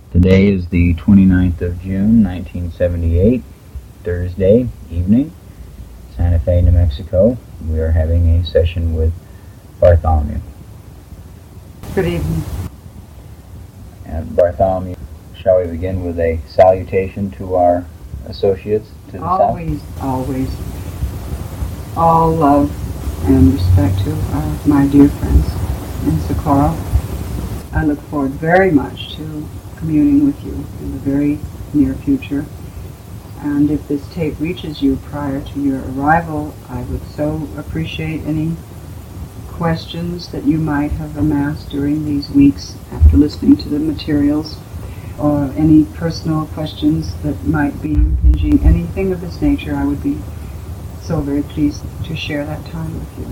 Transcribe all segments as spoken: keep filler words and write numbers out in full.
Today is the twenty-ninth of June, nineteen seventy-eight, Thursday evening, Santa Fe, New Mexico. We are having a session with Bartholomew. Good evening. And Bartholomew, shall we begin with a salutation to our associates to the always, south? Always, always. All love and respect to our, my dear friends in Socorro. I look forward very much to communing with you in the very near future. And if this tape reaches you prior to your arrival, I would so appreciate any questions that you might have amassed during these weeks after listening to the materials, or any personal questions that might be impinging, anything of this nature. I would be so very pleased to share that time with you.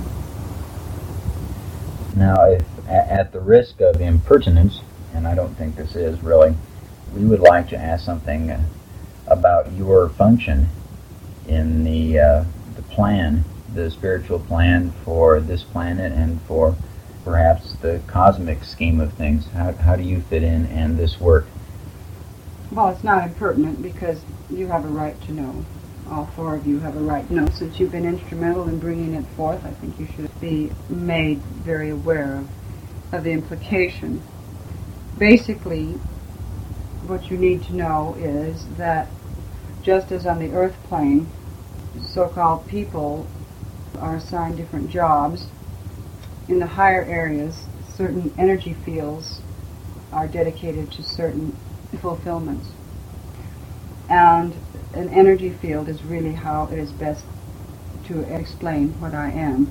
Now, if at the risk of impertinence, and I don't think this is really, we would like to ask something uh, about your function in the uh, the plan, the spiritual plan for this planet and for perhaps the cosmic scheme of things. How, how do you fit in and this work? Well, it's not impertinent because you have a right to know. All four of you have a right to know. Since you've been instrumental in bringing it forth, I think you should be made very aware of, of the implication. Basically, what you need to know is that just as on the earth plane, so-called people are assigned different jobs, in the higher areas, certain energy fields are dedicated to certain fulfillments. And an energy field is really how it is best to explain what I am.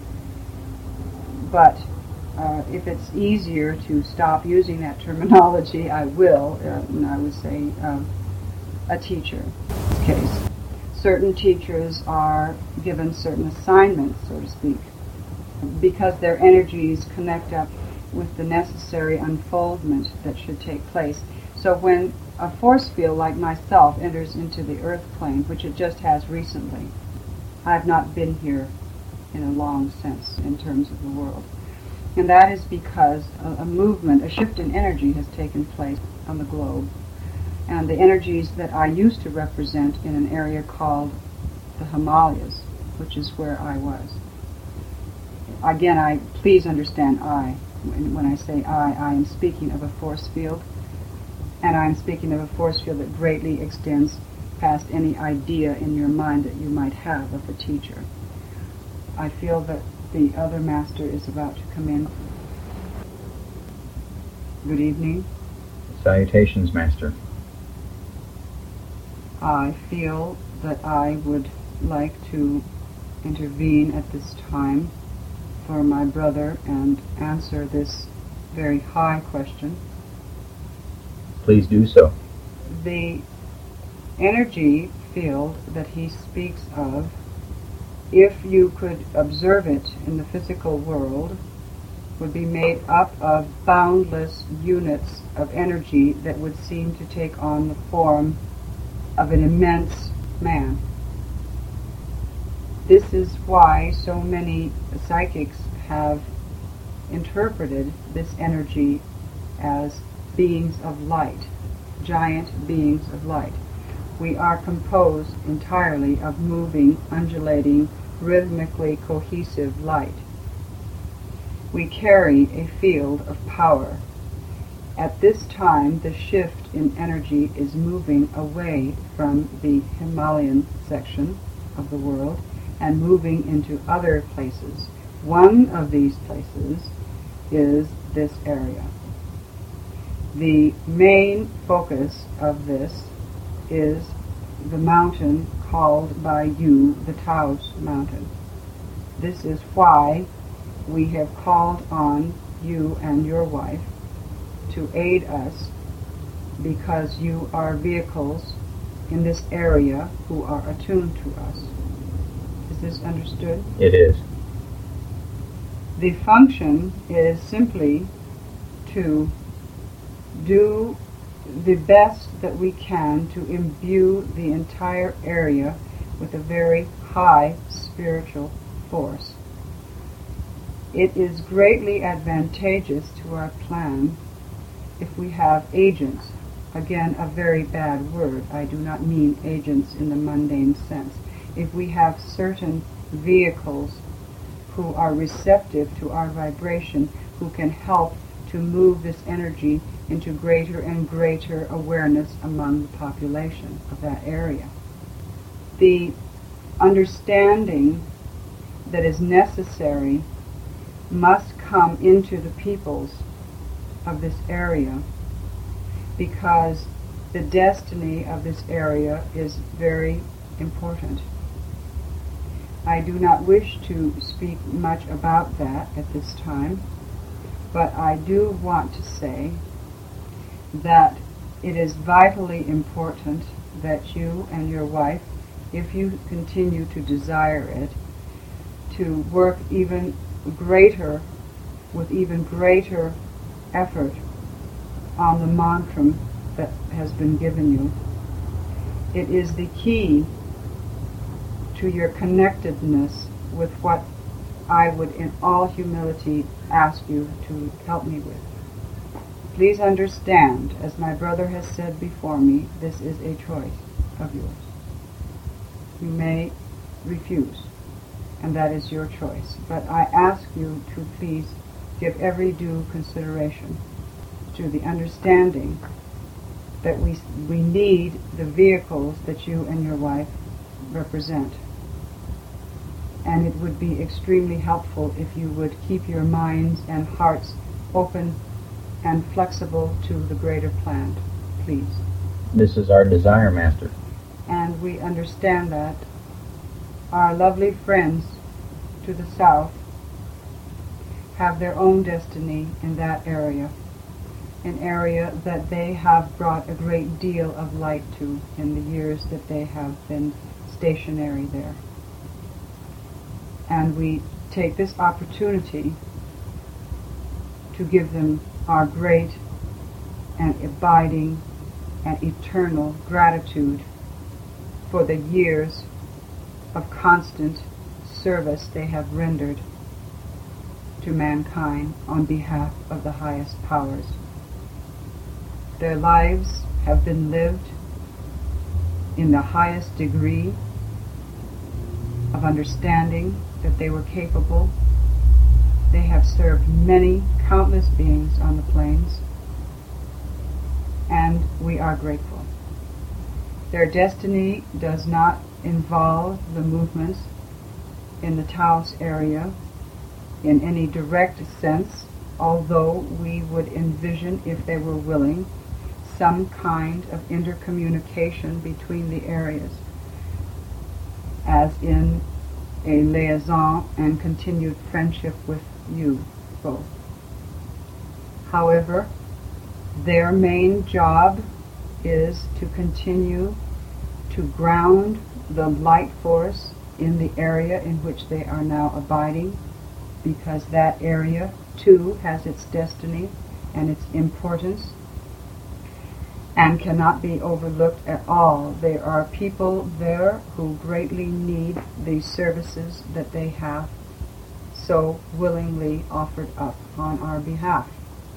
But uh, if it's easier to stop using that terminology, I will, uh, and I would say uh, a teacher in this case. Certain teachers are given certain assignments, so to speak, because their energies connect up with the necessary unfoldment that should take place. So when a force field like myself enters into the earth plane, which it just has recently, I have not been here in a long sense in terms of the world. And that is because a, a movement, a shift in energy has taken place on the globe. And the energies that I used to represent in an area called the Himalayas, which is where I was. Again, I please understand I. When, when I say I, I am speaking of a force field. And I'm speaking of a force field that greatly extends past any idea in your mind that you might have of a teacher. I feel that the other master is about to come in. Good evening. Salutations, Master. I feel that I would like to intervene at this time for my brother and answer this very high question. Please do so. The energy field that he speaks of, if you could observe it in the physical world, would be made up of boundless units of energy that would seem to take on the form of an immense man. This is why so many psychics have interpreted this energy as beings of light, giant beings of light. We are composed entirely of moving, undulating, rhythmically cohesive light. We carry a field of power. At this time, the shift in energy is moving away from the Himalayan section of the world and moving into other places. One of these places is this area. The main focus of this is the mountain called by you the Taos Mountain. This is why we have called on you and your wife to aid us, because you are vehicles in this area who are attuned to us. Is this understood? It is. The function is simply to do the best that we can to imbue the entire area with a very high spiritual force. It is greatly advantageous to our plan if we have agents again, a very bad word. I do not mean agents in the mundane sense. If we have certain vehicles who are receptive to our vibration, who can help to move this energy into greater and greater awareness among the population of that area. The understanding that is necessary must come into the peoples of this area, because the destiny of this area is very important. I do not wish to speak much about that at this time, but I do want to say that it is vitally important that you and your wife, if you continue to desire it, to work even greater, with even greater effort on the mantra that has been given you. It is the key to your connectedness with what I would in all humility ask you to help me with. Please understand, as my brother has said before me, this is a choice of yours. You may refuse, and that is your choice. But I ask you to please give every due consideration to the understanding that we, we need the vehicles that you and your wife represent. And it would be extremely helpful if you would keep your minds and hearts open and flexible to the greater plan, please. This is our desire, Master. And we understand that our lovely friends to the south have their own destiny in that area, an area that they have brought a great deal of light to in the years that they have been stationary there. And we take this opportunity to give them our great and abiding and eternal gratitude for the years of constant service they have rendered to mankind on behalf of the highest powers. Their lives have been lived in the highest degree of understanding that they were capable. They have served many, countless beings on the plains, and we are grateful. Their destiny does not involve the movements in the Taos area in any direct sense, although we would envision, if they were willing, some kind of intercommunication between the areas, as in a liaison and continued friendship with you both. However, their main job is to continue to ground the light force in the area in which they are now abiding, because that area too has its destiny and its importance and cannot be overlooked at all. There are people there who greatly need the services that they have so willingly offered up on our behalf.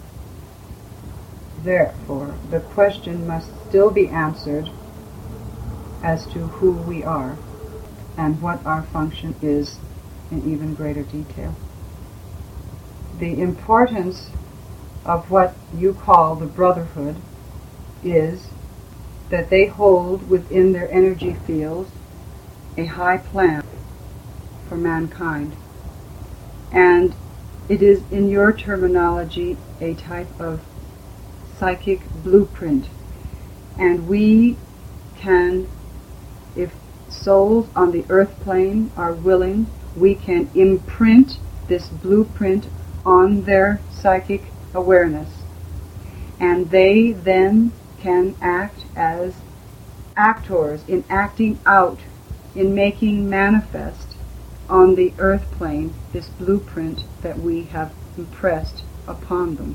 Therefore, the question must still be answered as to who we are and what our function is in even greater detail. The importance of what you call the Brotherhood is that they hold within their energy fields a high plan for mankind. And it is, in your terminology, a type of psychic blueprint. And we can, if souls on the earth plane are willing, we can imprint this blueprint on their psychic awareness. And they then can act as actors in acting out, in making manifest on the earth plane this blueprint that we have impressed upon them.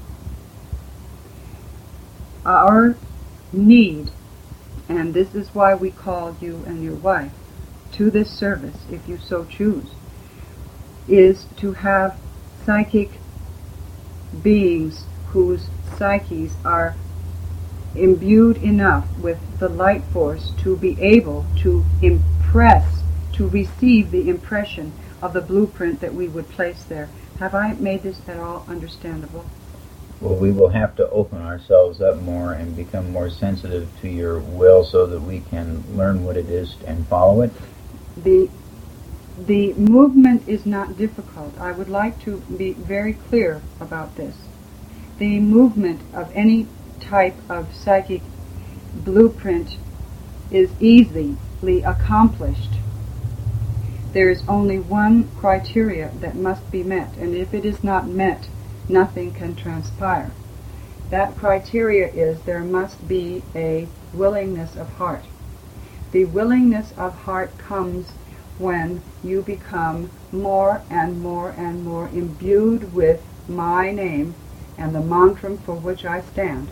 Our need, and this is why we call you and your wife to this service, if you so choose, is to have psychic beings whose psyches are imbued enough with the light force to be able to impress, to receive the impression of the blueprint that we would place there. Have I made this at all understandable? Well, we will have to open ourselves up more and become more sensitive to your will so that we can learn what it is and follow it. The The movement is not difficult. I would like to be very clear about this. The movement of any type of psychic blueprint is easily accomplished. There is only one criteria that must be met, and if it is not met, nothing can transpire. That criteria is there must be a willingness of heart. The willingness of heart comes when you become more and more and more imbued with my name and the mantra for which I stand.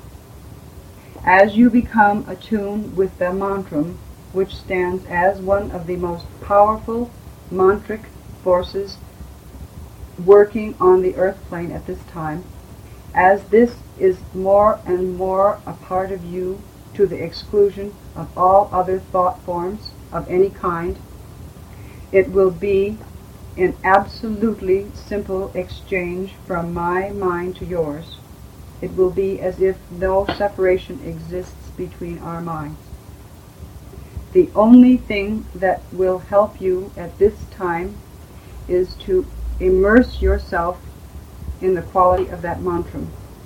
As you become attuned with the mantra, which stands as one of the most powerful mantric forces working on the earth plane at this time, as this is more and more a part of you to the exclusion of all other thought forms of any kind, it will be an absolutely simple exchange from my mind to yours. It will be as if no separation exists between our minds. The only thing that will help you at this time is to immerse yourself in the quality of that mantra.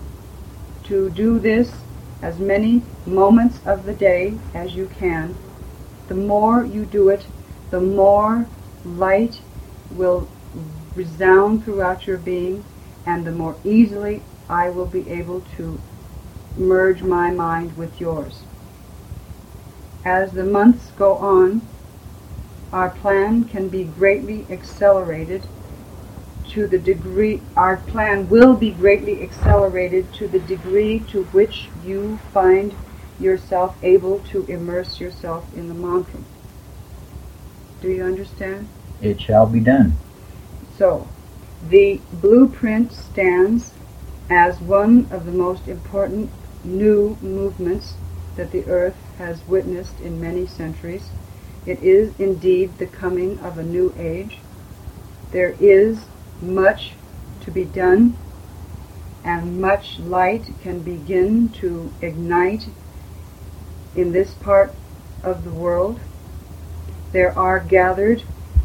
To do this as many moments of the day as you can. The more you do it, the more light will resound throughout your being, and the more easily I will be able to merge my mind with yours. As the months go on, our plan can be greatly accelerated to the degree, our plan will be greatly accelerated to the degree to which you find yourself able to immerse yourself in the mantra. Do you understand? It shall be done. So, the blueprint stands as one of the most important new movements that the earth has witnessed in many centuries. It is indeed the coming of a new age. There is much to be done, and much light can begin to ignite in this part of the world. There are gathered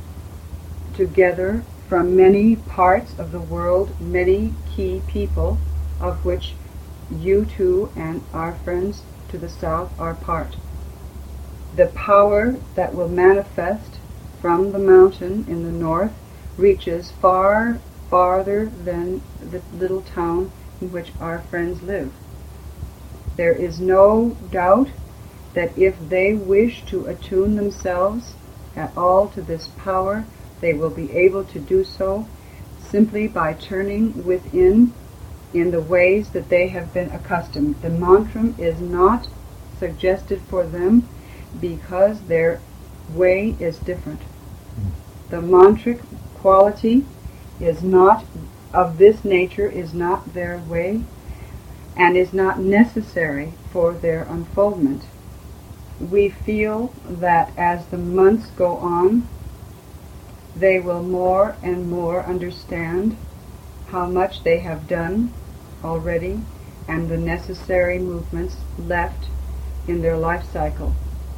together from many parts of the world many key people, of which you two and our friends to the south are part. The power that will manifest from the mountain in the north reaches far farther than the little town in which our friends live. There is no doubt that if they wish to attune themselves at all to this power, they will be able to do so simply by turning within in the ways that they have been accustomed. The mantra is not suggested for them because their way is different. The mantric quality is not of this nature, is not their way, and is not necessary for their unfoldment. We feel that as the months go on, they will more and more understand how much they have done already and the necessary movements left in their life cycle.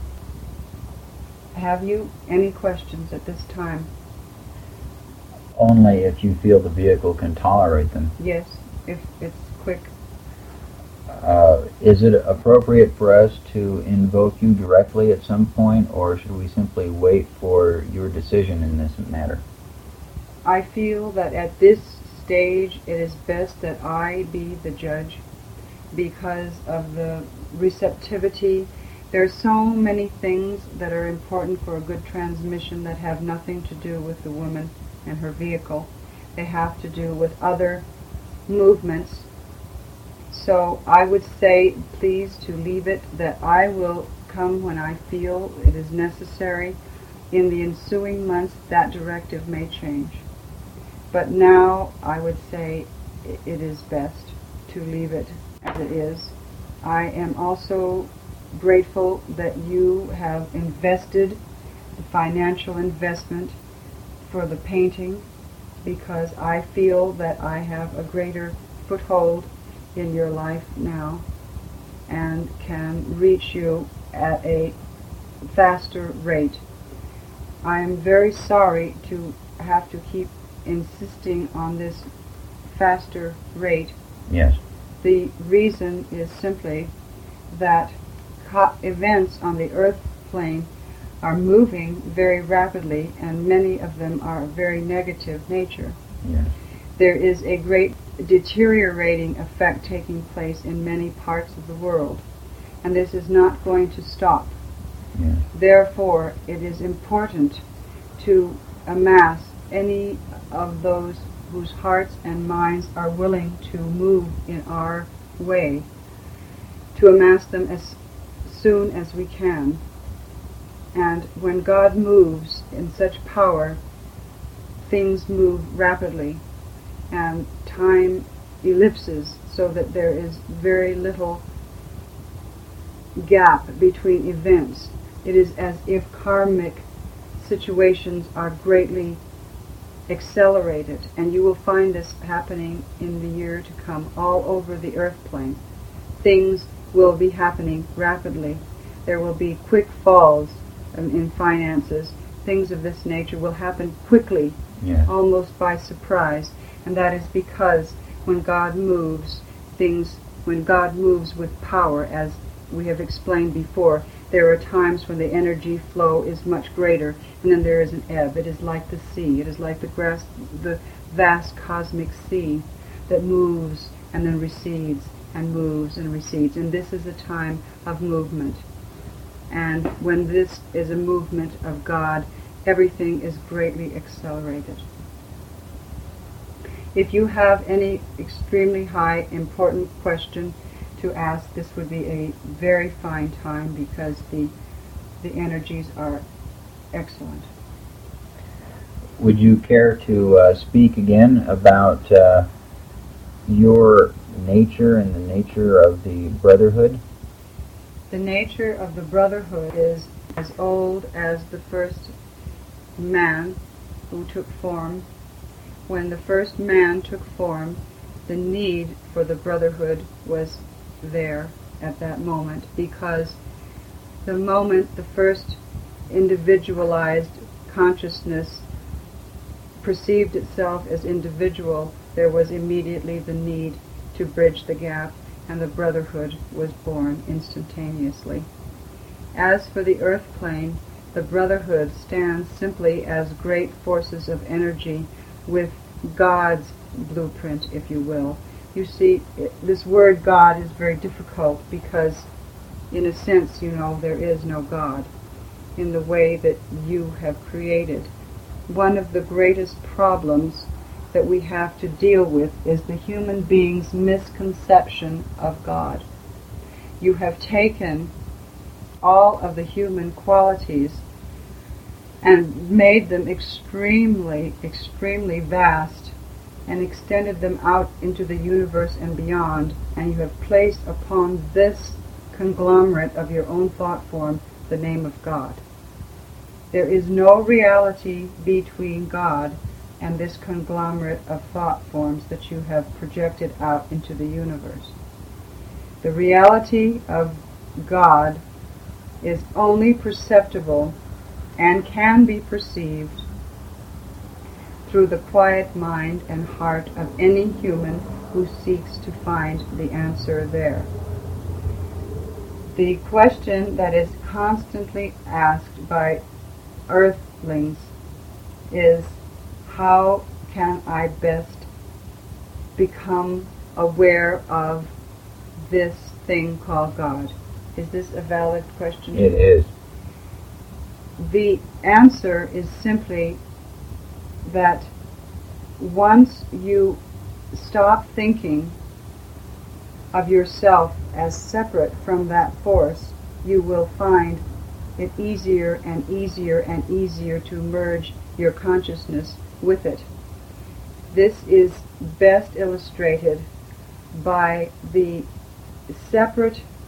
Have you any questions at this time? Only if you feel the vehicle can tolerate them. Yes, if it's quick. Uh, is it appropriate for us to invoke you directly at some point, or should we simply wait for your decision in this matter? I feel that at this stage it is best that I be the judge because of the receptivity. There are so many things that are important for a good transmission that have nothing to do with the woman and her vehicle. They have to do with other movements. So I would say, please, to leave it that I will come when I feel it is necessary. In the ensuing months, that directive may change. But now I would say it is best to leave it as it is I am also grateful that you have invested the financial investment for the painting, because I feel that I have a greater foothold in your life now and can reach you at a faster rate. I am very sorry to have to keep insisting on this faster rate. Yes. The reason is simply that co- events on the earth plane are moving very rapidly, and many of them are of very negative nature. Yes. There is a great deteriorating effect taking place in many parts of the world, and this is not going to stop. Yes. Therefore, it is important to amass any of those whose hearts and minds are willing to move in our way, to amass them as soon as we can. And when God moves in such power, things move rapidly, and time ellipses so that there is very little gap between events. It is as if karmic situations are greatly accelerated, and you will find this happening in the year to come all over the earth plane. Things will be happening rapidly. There will be quick falls um, in finances. Things of this nature will happen quickly, Yes. almost by surprise, and that is because when God moves, things, when God moves with power, as we have explained before, there are times when the energy flow is much greater, and then there is an ebb. It is like the sea. It is like the grass, the vast cosmic sea that moves and then recedes and moves and recedes. And this is a time of movement. And when this is a movement of God, everything is greatly accelerated. If you have any extremely high, important question to ask, this would be a very fine time, because the the energies are excellent. Would you care to uh, speak again about uh, your nature and the nature of the Brotherhood? The nature of the Brotherhood is as old as the first man who took form. When the first man took form, the need for the Brotherhood was there at that moment, because the moment the first individualized consciousness perceived itself as individual, there was immediately the need to bridge the gap, and the Brotherhood was born instantaneously. As for the earth plane, the Brotherhood stands simply as great forces of energy with God's blueprint, if you will. You see, this word God is very difficult because, in a sense, you know, there is no God in the way that you have created. One of the greatest problems that we have to deal with is the human being's misconception of God. You have taken all of the human qualities and made them extremely, extremely vast, and extended them out into the universe and beyond, and you have placed upon this conglomerate of your own thought form the name of God. There is no reality between God and this conglomerate of thought forms that you have projected out into the universe. The reality of God is only perceptible and can be perceived through the quiet mind and heart of any human who seeks to find the answer there. The question that is constantly asked by earthlings is, how can I best become aware of this thing called God? Is this a valid question? It is. The answer is simply that once you stop thinking of yourself as separate from that force, you will find it easier and easier and easier to merge your consciousness with it. This is best illustrated by the separate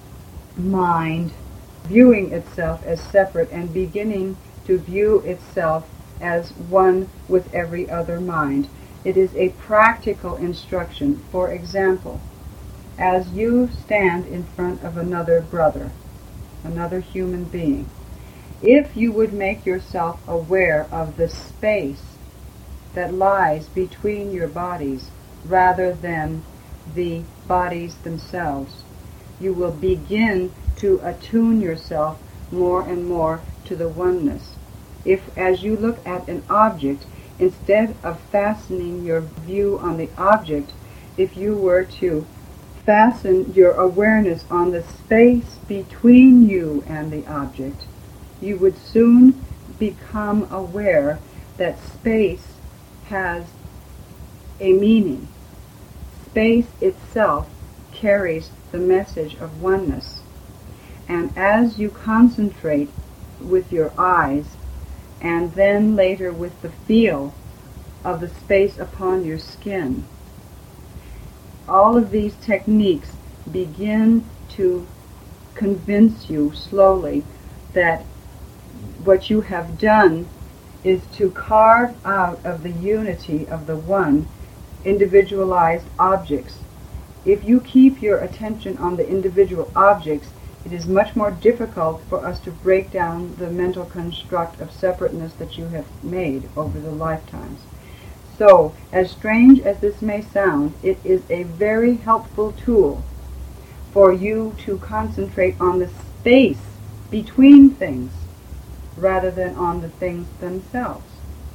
mind viewing itself as separate and beginning to view itself as one with every other mind. It is a practical instruction. For example, as you stand in front of another brother, another human being, if you would make yourself aware of the space that lies between your bodies rather than the bodies themselves, you will begin to attune yourself more and more to the oneness. If, as you look at an object, instead of fastening your view on the object, if you were to fasten your awareness on the space between you and the object, you would soon become aware that space has a meaning. Space itself carries the message of oneness. And as you concentrate with your eyes, and then later with the feel of the space upon your skin, all of these techniques begin to convince you slowly that what you have done is to carve out of the unity of the one individualized objects. If you keep your attention on the individual objects, it is much more difficult for us to break down the mental construct of separateness that you have made over the lifetimes. So, as strange as this may sound, it is a very helpful tool for you to concentrate on the space between things rather than on the things themselves.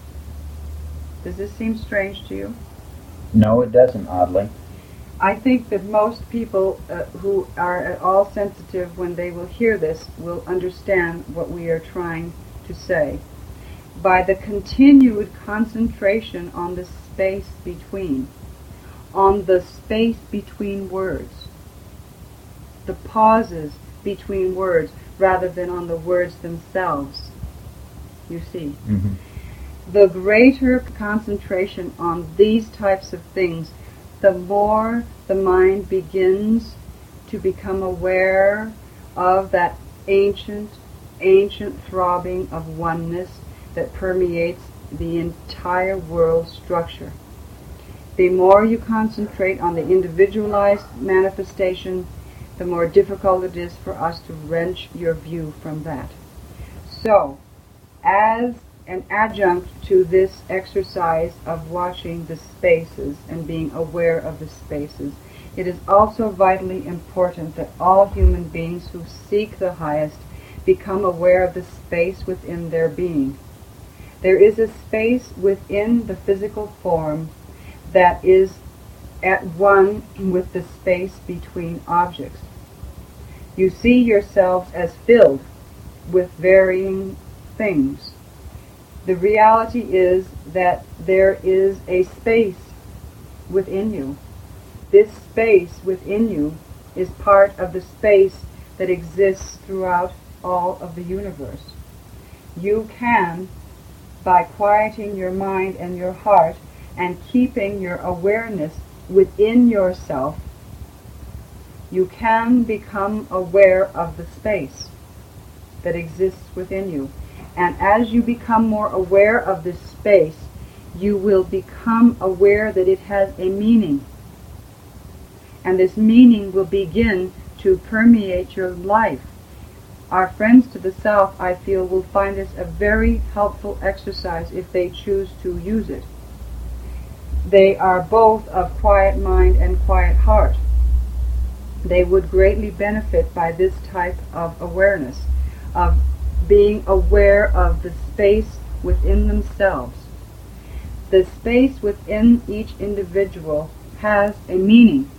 Does this seem strange to you? No, it doesn't, oddly. I think that most people uh, who are at all sensitive when they will hear this will understand what we are trying to say. By the continued concentration on the space between, on the space between words, the pauses between words rather than on the words themselves, you see. Mm-hmm. The greater concentration on these types of things, the more the mind begins to become aware of that ancient, ancient throbbing of oneness that permeates the entire world structure. The more you concentrate on the individualized manifestation, the more difficult it is for us to wrench your view from that. So, as an adjunct to this exercise of watching the spaces and being aware of the spaces, it is also vitally important that all human beings who seek the highest become aware of the space within their being. There is a space within the physical form that is at one with the space between objects. You see yourselves as filled with varying things. The reality is that there is a space within you. This space within you is part of the space that exists throughout all of the universe. You can, by quieting your mind and your heart and keeping your awareness within yourself, you can become aware of the space that exists within you. And as you become more aware of this space, you will become aware that it has a meaning. And this meaning will begin to permeate your life. Our friends to the south, I feel, will find this a very helpful exercise if they choose to use it. They are both of quiet mind and quiet heart. They would greatly benefit by this type of awareness, of being aware of the space within themselves. The space within each individual has a meaning.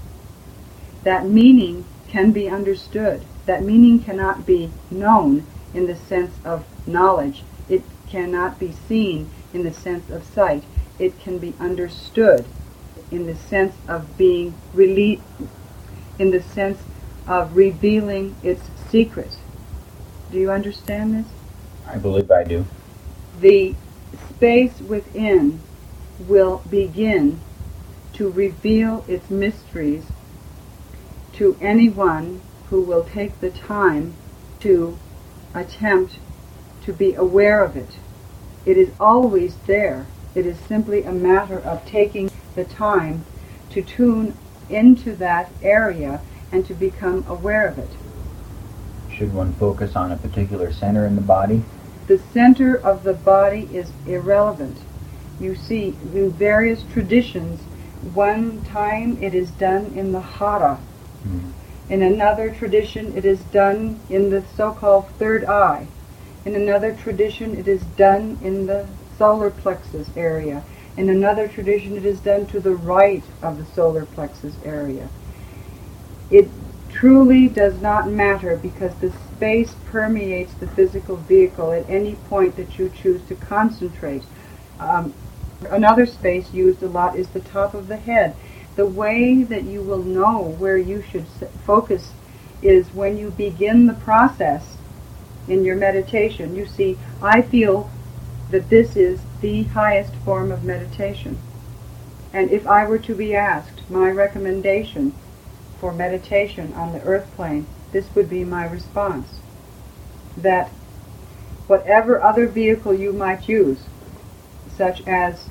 That meaning can be understood. That meaning cannot be known in the sense of knowledge. It cannot be seen in the sense of sight. It can be understood in the sense of being rele- in the sense of revealing its secret. Do you understand this? I believe I do. The space within will begin to reveal its mysteries to anyone who will take the time to attempt to be aware of it. It is always there. It is simply a matter of taking the time to tune into that area and to become aware of it. Should one focus on a particular center in the body? The center of the body is irrelevant. You see, in various traditions, one time it is done in the hara. Mm. In another tradition, it is done in the so-called third eye. In another tradition, it is done in the solar plexus area. In another tradition, it is done to the right of the solar plexus area. It truly does not matter, because the space permeates the physical vehicle at any point that you choose to concentrate. Um, another space used a lot is the top of the head. The way that you will know where you should focus is when you begin the process in your meditation. You see, I feel that this is the highest form of meditation. And if I were to be asked my recommendation for meditation on the earth plane, this would be my response. That whatever other vehicle you might use, such as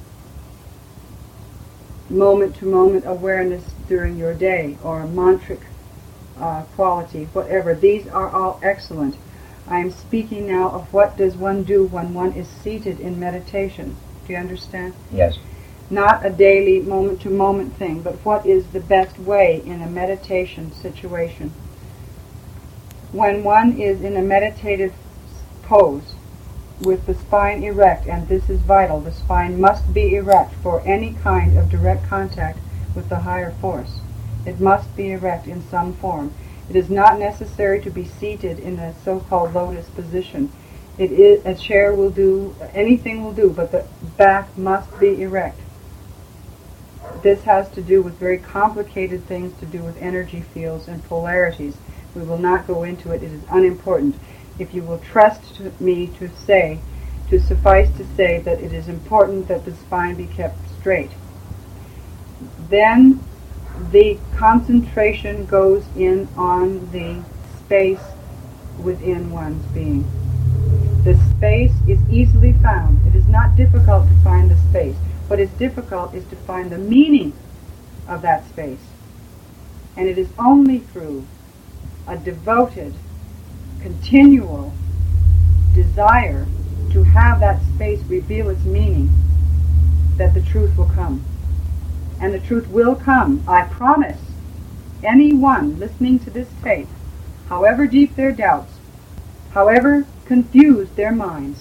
moment-to-moment awareness during your day, or mantric uh, quality, whatever, these are all excellent. I am speaking now of what does one do when one is seated in meditation. Do you understand? Yes. Not a daily moment-to-moment thing, but what is the best way in a meditation situation. When one is in a meditative pose with the spine erect, and this is vital, the spine must be erect for any kind of direct contact with the higher force. It must be erect in some form. It is not necessary to be seated in a so-called lotus position. It is, a chair will do, anything will do, but the back must be erect. This has to do with very complicated things to do with energy fields and polarities. We will not go into it. It is unimportant. If you will trust to me to say, to suffice to say that it is important that the spine be kept straight, then the concentration goes in on the space within one's being. The space is easily found. It is not difficult to find the space. What is difficult is to find the meaning of that space. And it is only through a devoted, continual desire to have that space reveal its meaning that the truth will come. And the truth will come, I promise. Anyone listening to this tape, however deep their doubts, however confused their minds,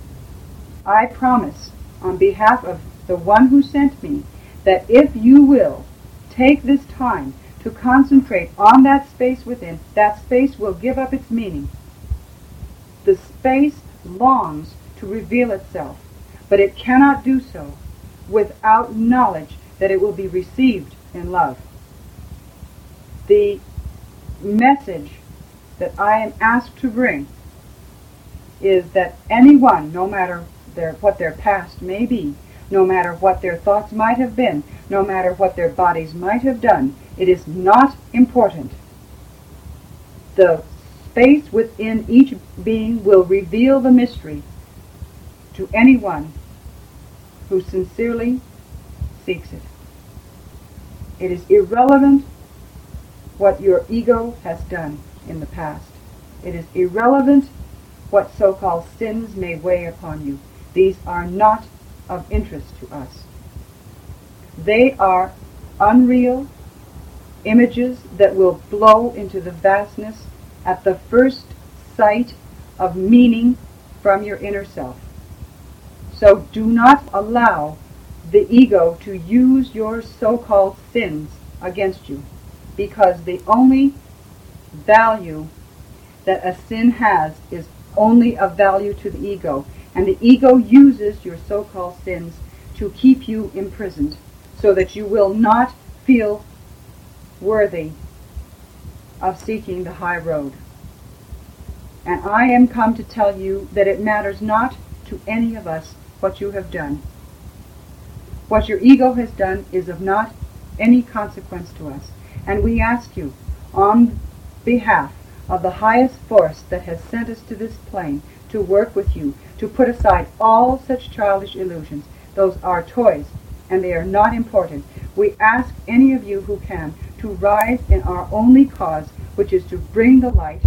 I promise on behalf of the one who sent me that if you will take this time to concentrate on that space within, that space will give up its meaning. The space longs to reveal itself, but it cannot do so without knowledge that it will be received in love. The message that I am asked to bring is that anyone, no matter their, what their past may be, no matter what their thoughts might have been, no matter what their bodies might have done, it is not important. The space within each being will reveal the mystery to anyone who sincerely seeks it. It is irrelevant what your ego has done in the past. It is irrelevant what so-called sins may weigh upon you. These are not of interest to us. They are unreal images that will blow into the vastness at the first sight of meaning from your inner self. So do not allow the ego to use your so-called sins against you, because the only value that a sin has is only of value to the ego, and the ego uses your so-called sins to keep you imprisoned so that you will not feel worthy of seeking the high road. And I am come to tell you that it matters not to any of us what you have done. What your ego has done is of not any consequence to us. And we ask you, on behalf of the highest force that has sent us to this plane to work with you, to put aside all such childish illusions. Those are toys, and they are not important. We ask any of you who can to rise in our only cause, which is to bring the light